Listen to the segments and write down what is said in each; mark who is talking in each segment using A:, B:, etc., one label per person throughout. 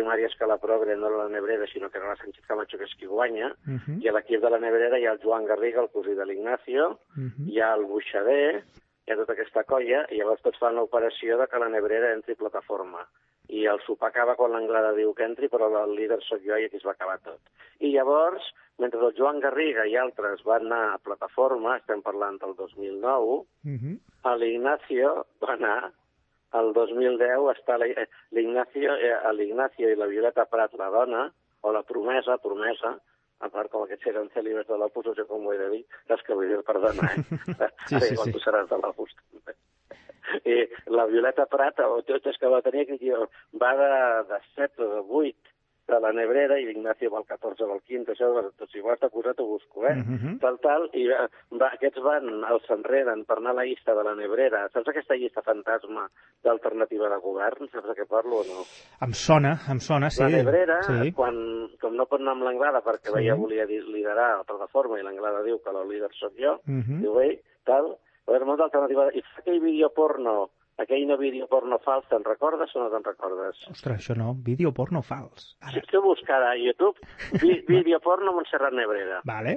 A: María Escalaprogre no era la Nebrera, sinó que era la Sánchez Camacho, que és qui guanya, i a l'equip de la Nebrera hi ha el Joan Garriga, el cosí de l'Ignacio, hi ha el Buixader, hi ha tota aquesta colla, i llavors tots fan l'operació de que la Nebrera entri a plataforma. I el sopar acaba quan l'Anglada diu que entri, però el líder sóc jo i aquí es va acabar tot. I llavors, mentre el Joan Garriga i altres van anar a plataforma, estem parlant del 2009, l'Ignacio va anar el 2010 està l'Ignacio i la Violeta Prat, la dona, o la promesa, a part com aquests eren cèlibes de l'Opus, no sé com ho he de dir, és que vull dir, perdona, quan tu seràs de l'Opus també. I la Violeta Prat, és que va tenir va de 7 o de 8 de la Nebrera i l'Ignacio va al 14 o al 15, això, si vols t'ha posat ho busco, i aquests els enreden per anar a la llista de la Nebrera. Saps aquesta llista fantasma d'alternativa de govern? Saps de què parlo o no?
B: Em sona, sí.
A: La Nebrera, com no pot anar amb l'Anglada perquè volia liderar la plataforma i l'Anglada diu que el líder sóc jo, diu, tal, és molt d'alternativa. I fa aquell videoporno, aquell no videoporno fals, te'n recordes o no te'n recordes?
B: Ostres, això no, videoporno fals.
A: Si tu buscar a YouTube, videoporno Montserrat Nebrera.
B: Vale.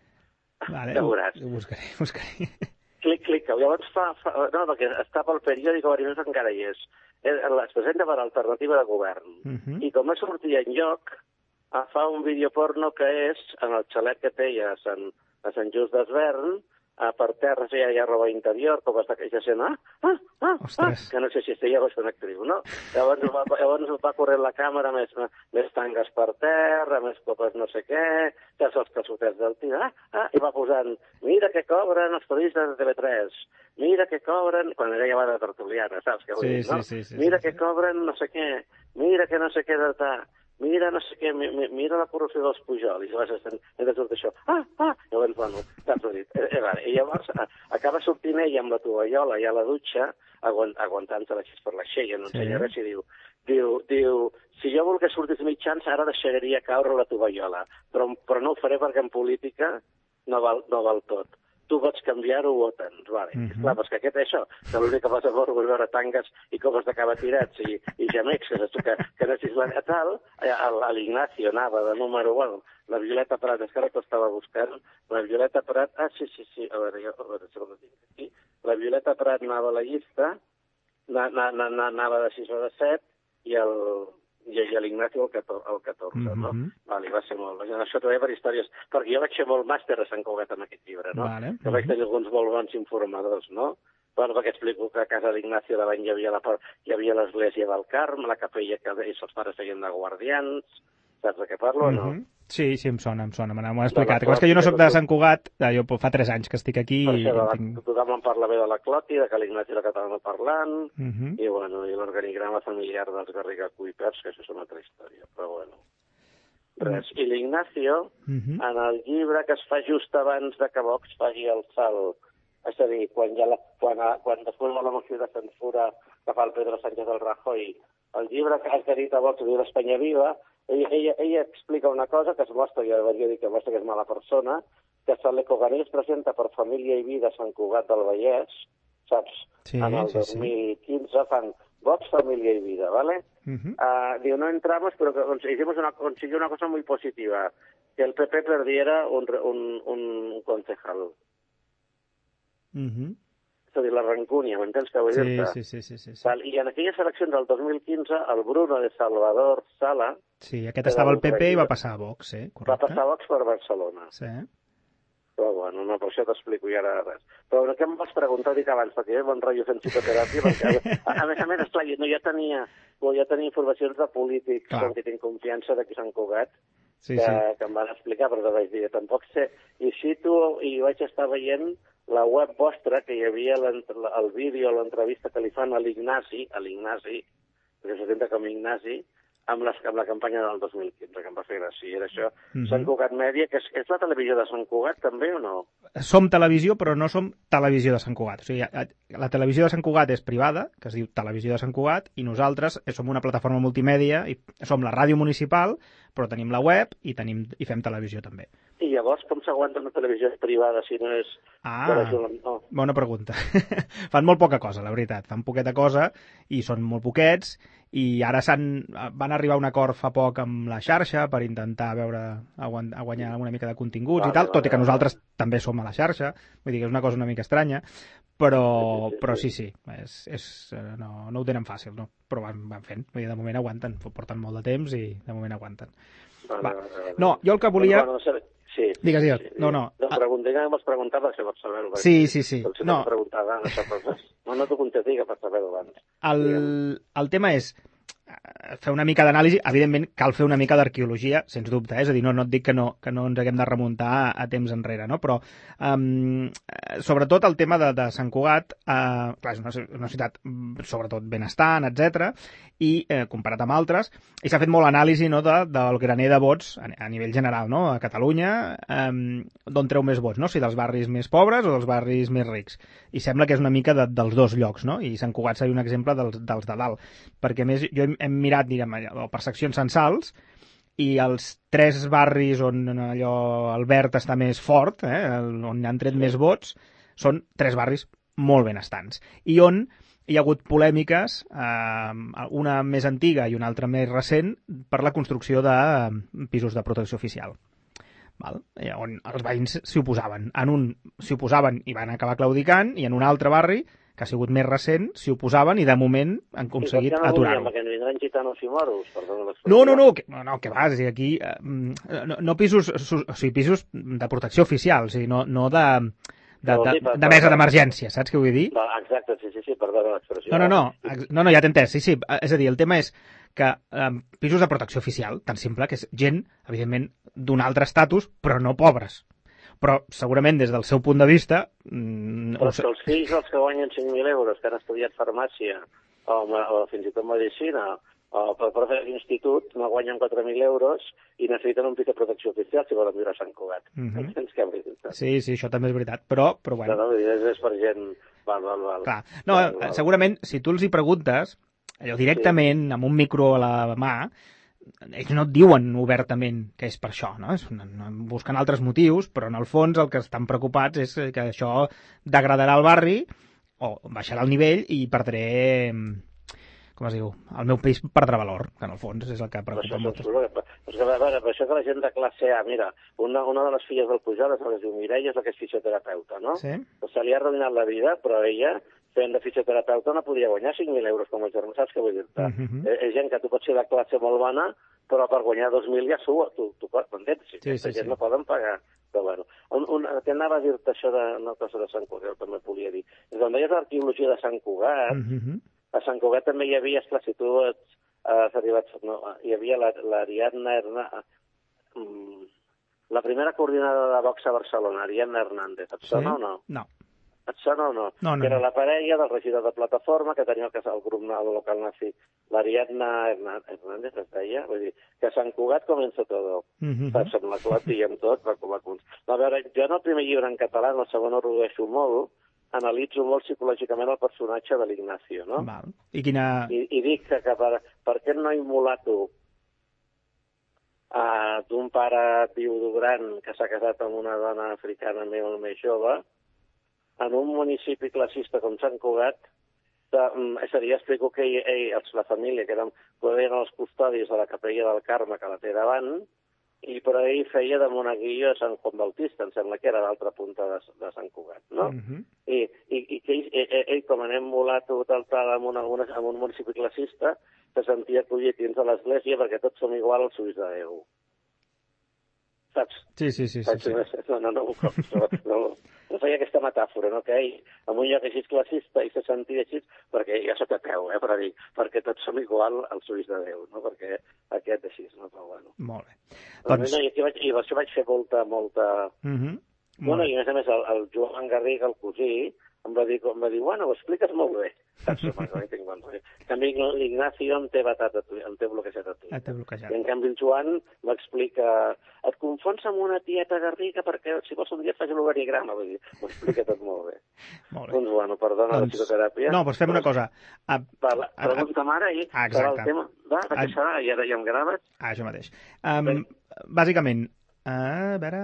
A: Ja veuràs.
B: Ho buscaré.
A: Clica. Llavors no, perquè està pel periòdic, Verinosa encara hi és. Es presenta per alternativa de govern. I com no sortia enlloc, fa un videoporno que és en el xalet que té a Sant Just d'Esvern, per terra hi ha roba interior, com està aquella escena, que no sé si ella va ser una actriu, no? Llavors va corrent la càmera més tangues per terra, més copes no sé què, saps els calçotets del tio, i va posant, mira què cobren els periodistes de TV3, mira què cobren, quan ella va de tertuliana, saps què vull dir, no? Mira què cobren no sé què, mira que no sé què de tal, mira no sé què, mira la corrupció dels Pujol, i vas entre tot això, llavors, bueno, t'has dit, i llavors acaba sortint ella amb la tovallola i a la dutxa, aguantant-se l'així per l'aixella, no ensenya res, i diu, si jo volgués sortir mitjans, ara deixaria caure la tovallola, però no ho faré perquè en política no val tot. Tu pots canviar-ho o tens, vale. Clar, però és que aquest això, que l'únic que passa per veure tangues i copes de cava tirats i gemecs, que no és tal, l'Ignacio anava de número 1, la Violeta Prat, és que ara t'estava buscant, la Violeta Prat, sí, a veure si ho tinc aquí, la Violeta Prat anava a la llista, anava de 6 o de 7, i l'Ignacio el 14, no? Vale, va ser molt... Això també per històries... Perquè jo vaig fer molt màster a Sant Cugat amb aquest llibre, no? Que vaig tenir alguns molt bons informadors, no? Bueno, perquè explico que a casa d'Ignacio davant hi havia l'església del Carme, la capella que ells els pares feien de guardians, saps de què parlo o no?
B: Sí, em sona, m'ho has explicat. És que jo no soc de Sant Cugat, jo fa 3 anys que estic aquí...
A: Tothom en parla bé de la Cloti, que l'Ignacio era català parlant, i l'organigrama familiar dels Garriga Cuipers, que això és una altra història, però bueno. Res. I l'Ignacio, en el llibre que es fa just abans de que Vox faci el salt, és a dir, quan després de la moció de censura que fa el Pedro Sánchez del Rajoy, el llibre que has dit a Vox diu l'Espanya Viva, ella explica una cosa que es mostra, jo devia dir que mostra que és mala persona, que l'Ecogarí es presenta per Família i Vida a Sant Cugat del Vallès, saps? En el 2015 fan Vox, Família i Vida, ¿vale? Diu, no entramos, pero consiguió una cosa muy positiva, que el PP perdiera un concejal. És a dir, la rancúnia, m'entens que vull dir-te?
B: Sí.
A: I en aquelles eleccions del 2015, el Bruno de Salvador Sala...
B: Sí, aquest estava al PP i va passar a Vox, correcte.
A: Va passar a Vox per Barcelona.
B: Sí.
A: Però bueno, no, per això t'explico i ara res. Però què em vas preguntar, dic abans, perquè jo bon rotllo fent psicoteràpia, perquè a més, esclar, jo tenia informacions de polítics amb qui tinc confiança d'aquí Sant Cugat, que em van explicar, però vaig dir, tampoc sé. I vaig estar veient la web vostra, que hi havia el vídeo, l'entrevista que li fan a l'Ignasi, perquè se senta com Ignasi, amb la campanya del 2015, que em va fer gràcia. Era això, Sant Cugat Mèdia, que és la televisió de Sant Cugat, també, o no?
B: Som televisió, però no som televisió de Sant Cugat. O sigui, la televisió de Sant Cugat és privada, que es diu Televisió de Sant Cugat, i nosaltres som una plataforma multimèdia, i som la ràdio municipal, però tenim la web i fem televisió també.
A: I llavors com s'aguanta una televisió privada si no és...
B: No. Bona pregunta. Fan molt poca cosa, la veritat. Fan poqueta cosa i són molt poquets i ara van arribar a un acord fa poc amb la xarxa per intentar a guanyar una mica de continguts i tal, tot i que nosaltres també som a la xarxa, vull dir que és una cosa una mica estranya, però sí, no ho tenen fàcil, no? Però van fent, vull dir, de moment aguanten, porten molt de temps i de moment aguanten. No, jo el que volia...
A: Sí.
B: Digues. No.
A: M'has preguntat per saber-ho.
B: Sí.
A: No. No t'ho contestis per saber-ho abans.
B: El tema és fer una mica d'anàlisi. Evidentment, cal fer una mica d'arqueologia, sens dubte, És a dir, no et dic que no ens haguem de remuntar a temps enrere, no? Però, sobretot, el tema de Sant Cugat, clar, és una ciutat, sobretot, benestant, etc. I comparat amb altres, i s'ha fet molt anàlisi, no, del graner de vots a nivell general, no? A Catalunya, d'on treu més vots, no? Si dels barris més pobres o dels barris més rics. I sembla que és una mica dels dos llocs, no? I Sant Cugat seria un exemple dels de dalt. Perquè, a més, jo hem mirat, diguem, per seccions censals, i els 3 barris on allò el verd està més fort, on han tret més vots, són 3 barris molt benestants. I on hi ha hagut polèmiques, una més antiga i una altra més recent, per la construcció de pisos de protecció oficial. On els veïns s'hi oposaven. En un s'hi oposaven i van acabar claudicant, i en un altre barri, que ha sigut més recent, s'hi oposaven i de moment han aconseguit aturar-ho.
A: Perquè no vindran gitanos i moros?
B: No, que va, és a dir, aquí no pisos, o sigui, pisos de protecció oficial, o sigui, no de mesa d'emergència, saps què vull dir?
A: Exacte, sí, perdona l'expressió.
B: No, ja t'he entès, sí, és a dir, el tema és que pisos de protecció oficial, tan simple, que és gent, evidentment, d'un altre estatus, però no pobres. Però segurament des del seu punt de vista...
A: Però que els fills dels que guanyen 5.000 euros, que han estudiat farmàcia o fins i tot medicina, o per fer l'institut, no guanyen 4.000 euros i necessiten un pis de protecció oficial si volen viure a Sant Cugat.
B: Sí, això també és veritat, però bueno...
A: No, és per gent... Val.
B: Clar. No, segurament, si tu els hi preguntes, allò directament, amb un micro a la mà, ells no et diuen obertament que és per això, no? Busquen altres motius, però en el fons el que estan preocupats és que això degradarà el barri o baixarà el nivell i perdré, com es diu, el meu pis perdrà valor, que en el fons és el que preocupa molt.
A: Per això que la gent de classe A, mira, una de les filles del Pujol es diu Mireia, és la que és fisioterapeuta, no?
B: Sí.
A: Se li ha arruïnat la vida, però ella, fent de fisioterapeuta, no podia guanyar 5.000 euros com a germà, saps què vull dir-te? És gent que tu pots ser de classe molt bona, però per guanyar 2.000 ja tu pots, m'entens? Sí. Gent no poden pagar. Però bueno, t'anava a dir-te això una cosa de Sant Cugat, també volia dir. Quan deies l'arqueologia de Sant Cugat, a Sant Cugat també hi havia, esclar, si tu has arribat... No, hi havia l'Ariadna la primera coordinadora de Vox a Barcelona, Ariadna Hernández. Et sona o no?
B: No.
A: Et sona o no?
B: No.
A: Que era la parella del regidor de Plataforma, que tenia el grup local nazi, l'Ariadna Hernández, es deia, vull dir, que a Sant Cugat comença tot. Saps, amb la clat i amb tot, va. A veure, jo en el primer llibre en català, en el segon ho redueixo molt, analitzo molt psicològicament el personatge de l'Ignacio, no?
B: Val. I
A: dic que per què no immolato d'un pare viudo gran que s'ha casat amb una dona africana molt més jove, en un municipi classista com Sant Cugat, és a dir, explico que la família, que eren els custodis de la capella del Carme, que la té davant, i per ell feia de monaguillo a Sant Juan Bautista, em sembla que era l'altra punta de Sant Cugat, no? I que ell, com anem mulato tal, en un municipi classista, se sentia acollit dins de l'església perquè tots som igual als ulls de Déu. Saps?
B: Sí.
A: No feia aquesta metàfora, no? Que ell, en un lloc així classista, i se sentia així, perquè ja sóc ateu, per dir, perquè tots som igual als ulls de Déu, no? Perquè aquest així, no? Però bueno.
B: Molt bé.
A: I això vaig fer molta... Bueno, i a més el Joan Garriga, el cosí, em va dir, bueno, ho expliques molt bé. Saps? També l'Ignacio em té bloquejat a tu. I en canvi el Joan m'explica, et confons amb una tieta Garriga perquè si vols un dia et faig l'organigrama, vull dir, m'ho explica tot molt bé.
B: Molt bé.
A: Doncs bueno, perdona la psicoteràpia.
B: No, doncs fem una cosa.
A: Pregunta'm ara i serà el tema. Va, perquè serà, i ara ja em graves.
B: Això mateix. Bàsicament, a veure...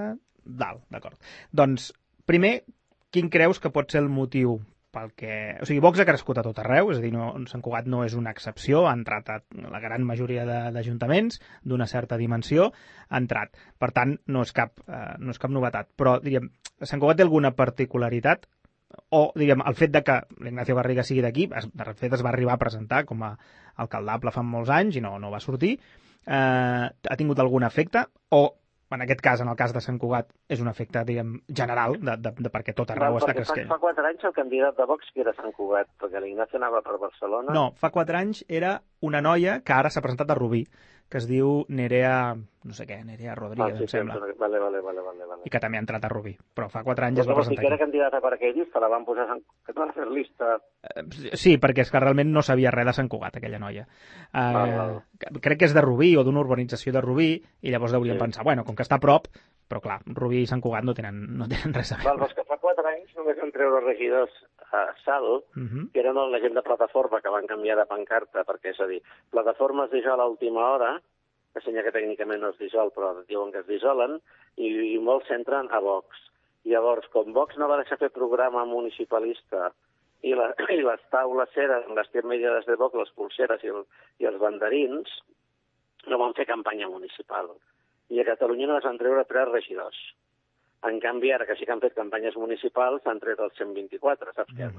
B: D'acord. Doncs, primer, quin creus que pot ser el motiu pel que... O sigui, Vox ha crescut a tot arreu, és a dir, Sant Cugat no és una excepció, ha entrat a la gran majoria d'ajuntaments d'una certa dimensió, ha entrat. Per tant, no és cap novetat. Però, diríem, Sant Cugat té alguna particularitat? O, diríem, el fet de que l'Ignacio Garriga sigui d'aquí, de fet es va arribar a presentar com a alcaldable fa molts anys i no va sortir, ha tingut algun efecte? O, en aquest cas, en el cas de Sant Cugat, és un efecte, diguem, general, de perquè tot arreu està cresquent?
A: Fa 4 anys el candidat de Vox que era Sant Cugat, perquè l'Ignacio anava per Barcelona.
B: No, fa 4 anys era una noia que ara s'ha presentat a Rubí, que es diu Nerea, no sé què, Nerea Rodríguez, em sembla.
A: Vale.
B: I que també ha entrat a Rubí, però fa 4 anys es va presentar
A: aquí. Era candidata per aquell llista, la van posar que van fer lista.
B: Sí, perquè és que realment no sabia res de Sant Cugat, aquella noia. Crec que és de Rubí o d'una urbanització de Rubí, i llavors deurien pensar, bueno, com que està a prop, però clar, Rubí i Sant Cugat no tenen res a veure.
A: Però és que fa 4 anys només van treure regidors a Salt, que eren la gent de Plataforma, que van canviar de pancarta, perquè, és a dir, Plataforma es dissol a última hora, que senya que tècnicament no es dissol, però diuen que es dissolen, i molts s'entren a Vox. Llavors, com Vox no va deixar fer programa municipalista i les taules eren les mediades de Vox, les pulseres i els banderins, no van fer campanya municipal. I a Catalunya no es van treure 3 regidors. En canvi, ara que sí que han fet campanyes municipals, s'han tret els 124, saps què?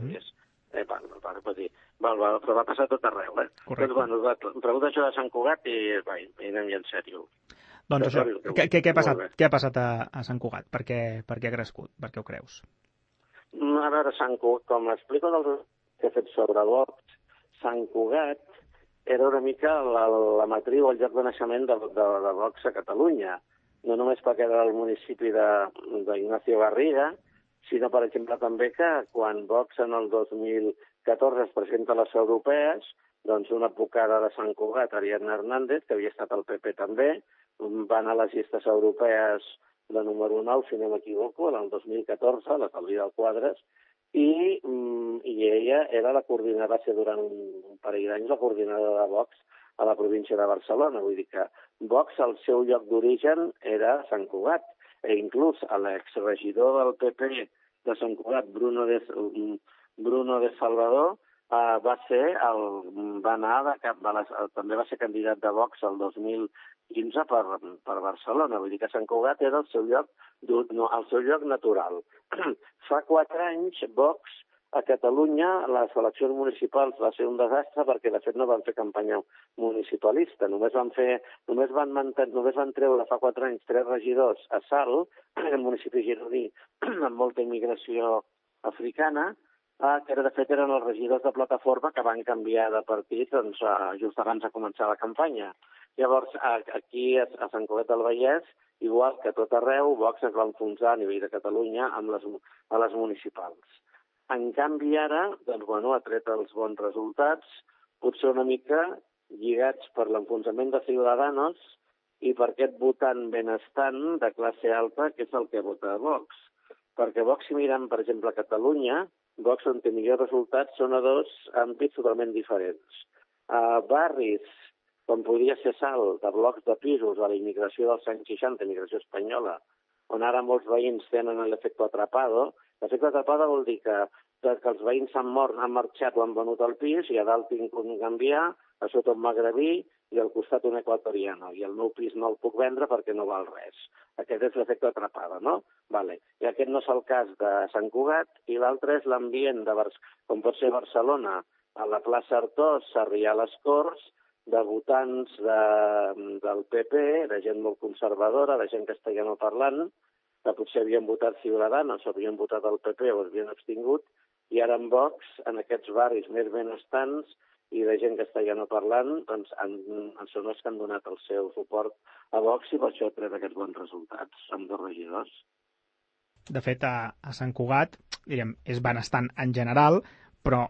A: Però va passar tot arreu,
B: Correcte.
A: Doncs, bueno, em pregunta això de Sant Cugat i anem ja en sèrio.
B: Doncs això, què ha passat a Sant Cugat? Per què ha crescut? Per què ho creus?
A: A veure, Sant Cugat, com explico que he fet sobre Vox, Sant Cugat era una mica la matriu, el lloc de naixement de Vox a Catalunya. No només perquè era el municipi d'Ignacio Garriga, sinó, per exemple, també que quan Vox en el 2014 es presenta a les europees, doncs una advocada de Sant Cugat, Ariadna Hernández, que havia estat al PP també, va anar a les llistes europees de número 9, si no m'equivoco, en el 2014, la Calvida Quadres, i ella era la coordinadora, va ser durant un parell d'anys la coordinadora de Vox a la província de Barcelona. Vull dir que Vox, el seu lloc d'origen era Sant Cugat, i inclús l'exregidor del PP de Sant Cugat, Bruno de Salvador, també va ser candidat de Vox el 2015 per Barcelona. Vull dir que Sant Cugat era el seu lloc natural. Fa 4 anys, Vox a Catalunya, les eleccions municipals va ser un desastre perquè, de fet, no van fer campanya municipalista. Només van treure fa 4 anys 3 regidors a Salt, el municipi gironí, amb molta immigració africana, que de fet eren els regidors de Plataforma que van canviar de partit just abans de començar la campanya. Llavors, aquí a Sant Cugat del Vallès, igual que a tot arreu, Vox es va enfonsar a nivell de Catalunya a les municipals. En canvi, ara, ha tret els bons resultats, potser una mica lligats per l'enfonsament de Ciudadanos i per aquest votant benestant de classe alta, que és el que vota Vox. Perquè Vox, si mirem, per exemple, a Catalunya, Vox on té millors resultats són a 2 àmbits totalment diferents. A barris, com podria ser Salt, de blocs de pisos a la immigració dels anys 60, immigració espanyola, on ara molts veïns tenen l'efecte atrapado. L'efecte atrapado vol dir que els veïns han marxat o han venut el pis i a dalt tinc un canvià, a sota un magrebí i al costat un equatoriano. I el meu pis no el puc vendre perquè no val res. Aquest és l'efecte atrapado, no? Vale. I aquest no és el cas de Sant Cugat, i l'altre és l'ambient com pot ser Barcelona, a la plaça Artós, Sarrià a les Corts, de votants del PP, de gent molt conservadora, de gent castellanoparlant, que potser havien votat Ciudadanos o havien votat el PP o havien abstingut, i ara en Vox, en aquests barris més benestants i de gent castellanoparlant, doncs són els que han donat el seu suport a Vox i per això ha tret aquests bons resultats amb 2 regidors.
B: De fet, a Sant Cugat, diríem, és benestant en general, però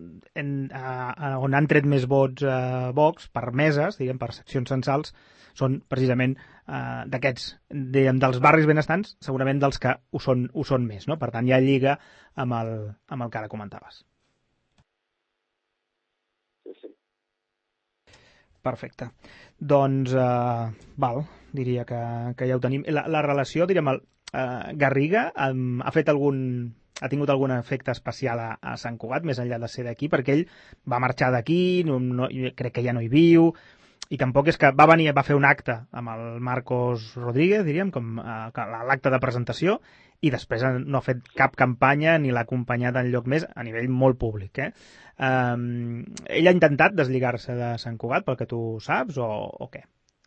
B: on han tret més vots Vox per meses, diguem, per seccions censals, són precisament d'aquests, diguem, dels barris benestants, segurament dels que ho són més, no? Per tant, ja lliga amb el que ara comentaves.
A: Sí.
B: Perfecte. Doncs, diria que ja ho tenim. La relació, direm, Garriga ha fet ha tingut algun efecte especial a Sant Cugat, més enllà de ser d'aquí, perquè ell va marxar d'aquí, crec que ja no hi viu, i tampoc és que va venir, va fer un acte amb el Marcos Rodríguez, diríem, com l'acte de presentació, i després no ha fet cap campanya ni l'ha acompanyat enlloc més a nivell molt públic. Ell ha intentat deslligar-se de Sant Cugat, pel que tu saps, o què?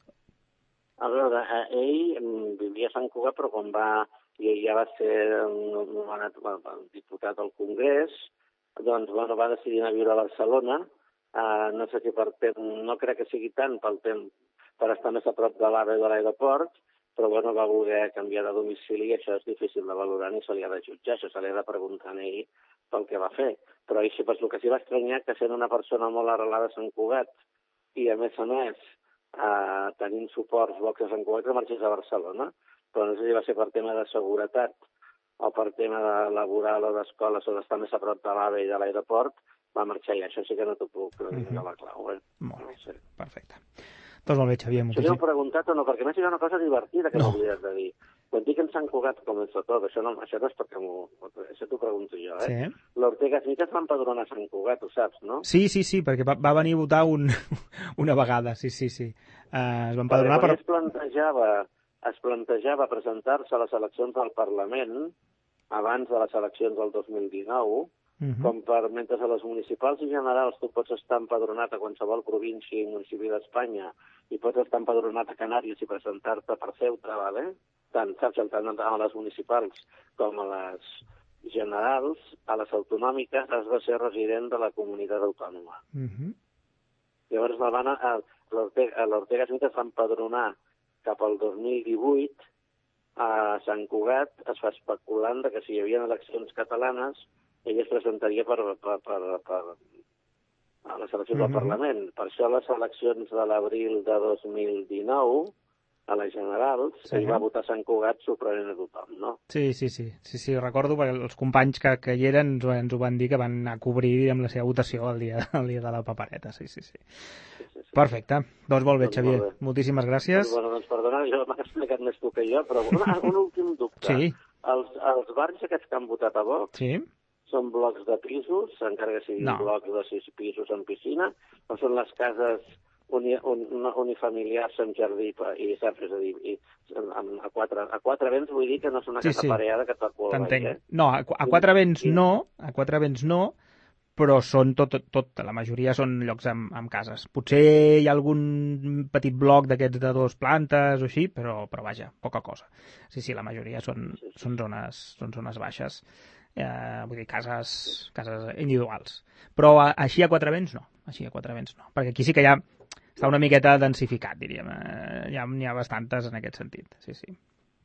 A: A veure, ell vivia a Sant Cugat, però quan ja va ser nomenat diputat al Congrés, doncs va decidir anar a viure a Barcelona. No sé si no crec que sigui tant pel temps per estar més a prop de l'AVE de l'aeroport, però va voler canviar de domicili i això és difícil de valorar ni se li ha de jutjar, això se li ha de preguntar a ell pel que va fer. Però el que sí va estranyar que sent una persona molt arrelada a Sant Cugat i a més tenint suports blocs a Sant Cugat que marxés a Barcelona, però no sé si va ser per tema de seguretat o per tema de laboral o d'escoles o d'estar més a prop de l'AVE i de l'aeroport, va marxar i això sí que no t'ho puc dir a la clau.
B: Molt bé, perfecte. Doncs molt bé, Xavier.
A: Això t'ho he preguntat o no, perquè a més hi ha una cosa divertida que m'he oblidat de dir. Quan dic en Sant Cugat comença tot, això no és perquè això t'ho pregunto jo,
B: Sí.
A: L'Ortega Smith es va empadronar a Sant Cugat, ho saps, no?
B: Sí, perquè va venir a votar una vegada, sí. Es va empadronar
A: per... Es plantejava presentar-se a les eleccions del Parlament abans de les eleccions del 2019, com mentre a les municipals i generals tu pots estar empadronat a qualsevol província i municipi d'Espanya i pots estar empadronat a Canàries i presentar-te per Ceuta, tant a les municipals com a les generals, a les autonòmiques has de ser resident de la comunitat autònoma. Llavors l'Ortega Smith es va empadronar cap al 2018 a Sant Cugat, es fa especulant que si hi havia eleccions catalanes ell es presentaria a les eleccions del Parlament. Per això les eleccions de l'abril de 2019, a les generals, ell va votar a Sant Cugat sorprenent a tothom, no?
B: Sí, recordo perquè els companys que hi eren ens ho van dir que van anar a cobrir amb la seva votació el dia de la papereta, sí. Perfecte. Doncs molt bé, Xavier. Moltíssimes gràcies.
A: Doncs perdona, jo m'he explicat més tu que jo, però un últim dubte.
B: Sí.
A: Els barris aquests que han votat a Vox són blocs de pisos, encara que siguin blocs de 6 pisos amb piscina, o són les cases unifamiliars amb jardí i saps? És a dir, a quatre vents vull dir que no és una casa pareada que et fa cul al baix,
B: No, a quatre vents no, però són la majoria són llocs amb cases. Potser hi ha algun petit bloc d'aquests de 2 plantes o així, però vaja, poca cosa. Sí, la majoria són zones baixes. Vull dir, cases individuals. Però així a quatre vents no. Perquè aquí sí que ja està una miqueta densificat, diríem. N'hi ha bastantes en aquest sentit. Sí.
A: Sí.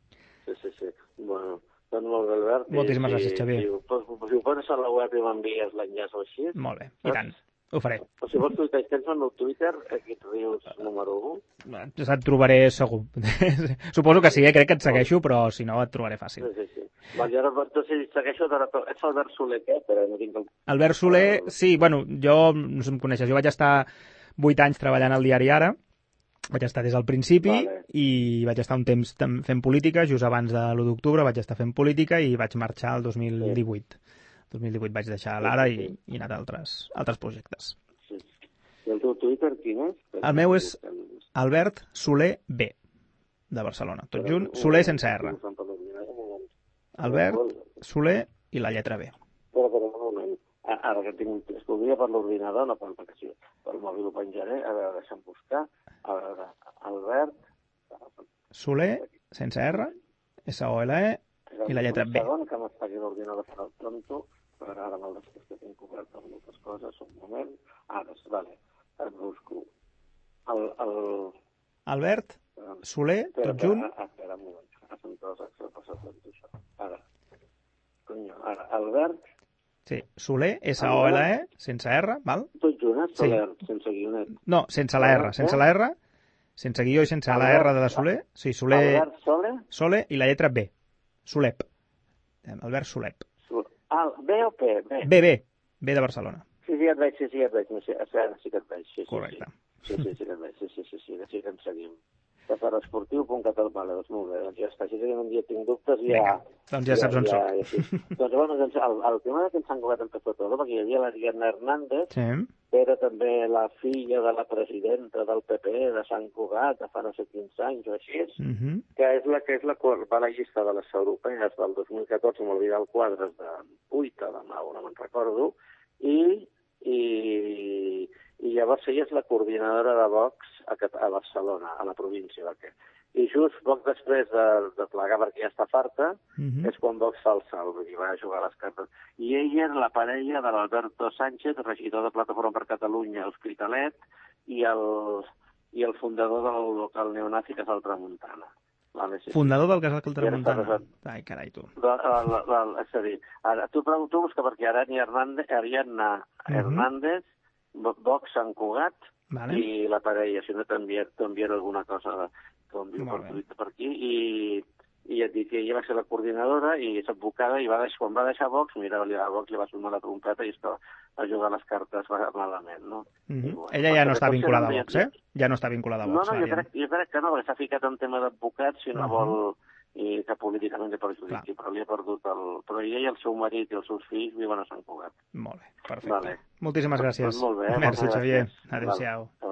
A: Bueno, doncs molt bé, Albert.
B: Moltíssimes gràcies, Xavier.
A: Si ho poses a la web i m'envies l'enllaç o així...
B: Molt bé, i tant. Ho faré.
A: O si vols tuitar, tens el meu Twitter, aquí et rius número 1.
B: Et trobaré segur. Suposo que sí, crec que et segueixo, però si no et trobaré fàcil.
A: Sí. I ara, si et segueixo, ets Albert Soler, què? Però no tinc el...
B: Albert Soler, sí, bueno, jo, no sé si em coneixes, jo vaig estar 8 anys treballant al diari Ara, vaig estar des del principi i vaig estar un temps fent política, just abans de l'1 d'octubre vaig estar fent política i vaig marxar el 2018. El 2018 vaig deixar l'Ara i he anat a altres projectes.
A: Sí. I el teu Twitter quin és?
B: El meu és Albert Soler B, de Barcelona. Tot junt, Soler sense R. Albert Soler i la lletra B.
A: Però un moment. Ara que es podria per l'ordinador, no per l'aplicació. Per el mòbil ho penjaré. A veure, deixa'm buscar. A veure, Albert...
B: Soler sense R, S-O-L-E i la lletra B.
A: Un segon, que m'està aquí l'ordinador per al tonto, però ara amb el després que tinc cobert amb moltes coses, un moment. Ara, vale, et busco.
B: Albert Soler, tot junt.
A: Espera un moment, ara. Conyo, ara, Albert...
B: Sí, Soler, S-O-L-E, sense R, val?
A: Tot junt, Soler, sense guionet.
B: No, sense la R, sense guió i sense la R de la Soler. Sí, Soler...
A: Albert Soler?
B: Soler i la lletra B. Solep. Albert Solep.
A: B o P?
B: B de Barcelona.
A: Sí, et veig. Sí que et veig.
B: Correcte.
A: Sí que et veig. Sí que em seguim. safaresportiu.cat. Vale, doncs molt bé, doncs ja està. Així que un dia tinc dubtes i
B: Vinga, doncs ja saps on soc.
A: Doncs bueno, el tema de que en Sant Cugat empezó todo, perquè hi havia l'Ariadna Hernández,
B: sí,
A: que era també la filla de la presidenta del PP de Sant Cugat, de fa no sé quins anys o així, que és la que va a la llista de les europees del 2014, m'oblida el quadre de 8 de 9, no me'n recordo, i llavors ella és la coordinadora de Vox a Barcelona, a la província d'aquest. I just poc després de plegar, perquè ja està farta, és quan Vox fa el salt, i va jugar a les cartes. I ella era la parella de l'Alberto Sánchez, regidor de Plataforma per Catalunya a l'Hospitalet, i el fundador del local neonazi, que és el Tramuntana.
B: Fundador del casal Tramuntana. Ai, carai, tu.
A: És a dir, tu busca perquè Ariadna Hernández, Vox Sant Cugat, i la parella, si no t'enviaré alguna cosa que envio per aquí, i et dic que ella va ser la coordinadora i és advocada, i quan va deixar Vox, mira, a Vox li va sonar la trompeta i va jugar les cartes malament, no?
B: Ella ja no està vinculada a Vox, eh? Ja no està vinculada a Vox.
A: No, jo crec que no, perquè s'ha ficat en tema d'advocats si no vol i que políticament li perjudiqui, però li ha perdut Però ella i el seu marit i els seus fills viuen a Sant Cugat.
B: Molt bé, perfecte. Moltíssimes gràcies.
A: Molt bé.
B: Merci, Xavier. Adéu-siau.